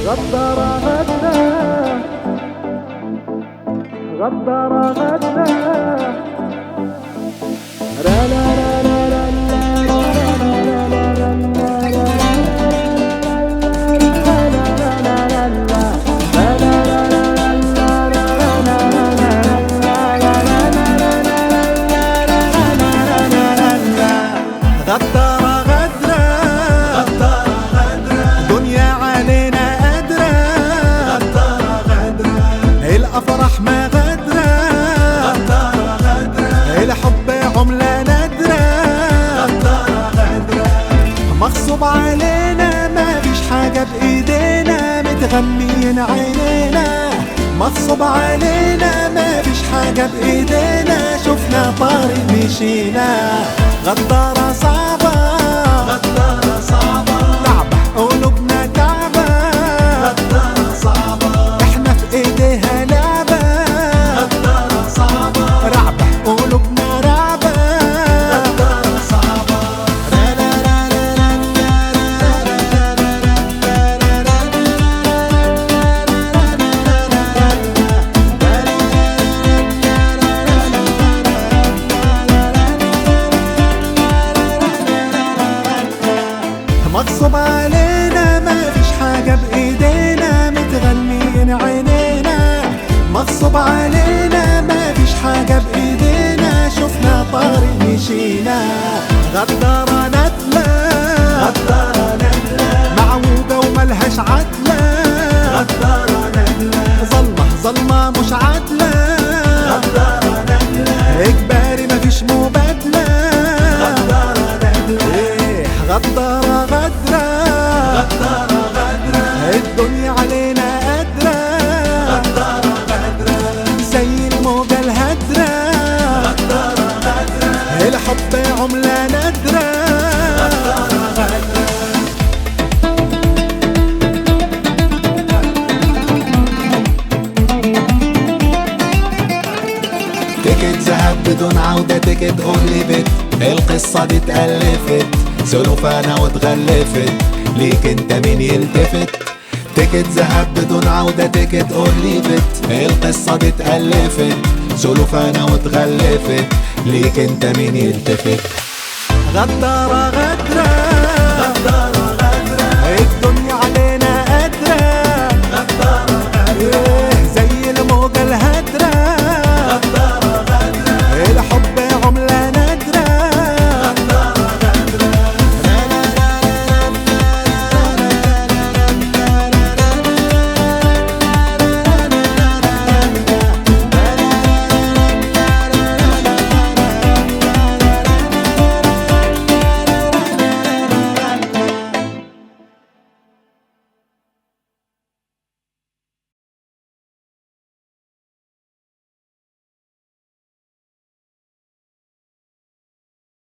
غدارة غدارة غدارة غدارة لا لا لا لا غدارة غدرة غدارة غدرة دنيا علينا قدرة غدارة غدرة الأفراح ما غدرة غدارة غدرة الحب عملة نادرة غدارة غدرة مغصوب علينا ما فيش حاجة بإيدينا متغميين عينينا مغصوب علينا ما فيش حاجة بإيدينا شفنا طارق مشينا غدارة صعبة غدارة صعبة تعبة قلوبنا تعبة غدارة صعبة احنا في ايديها لعبة غدارة صعبة رعبة قلوبنا رعبة غدارة صعبة مغصوب علينا ما فيش حاجة بإيدينا متغميين عينينا مغصوب علينا ما فيش حاجة بإيدينا شفنا طارق مشينا غدارة ندلة غدارة ندلة معوجة وملهاش عدلة غدارة ندلة ظلمة مش عدلة غدارة ندلة إجباري مفيش مبادلة غدارة ندلة غدارة غدرة غدارة غدرة الدنيا علينا قدرة غدارة غدرة زي الموجة الهدرة غدارة غدرة الحب عملة نادرة غدارة غدرة تيكت ذهب بدون عودة تيكت اونلي بيت القصة دي اتألفت سلوفانة واتغلفت ليك انت مين يلتفت تيكت ذهب بدون عودة تيكت اونلي بيت القصة دي اتألفت سلوفانة واتغلفت ليك انت مين يلتفت غدارة غدرة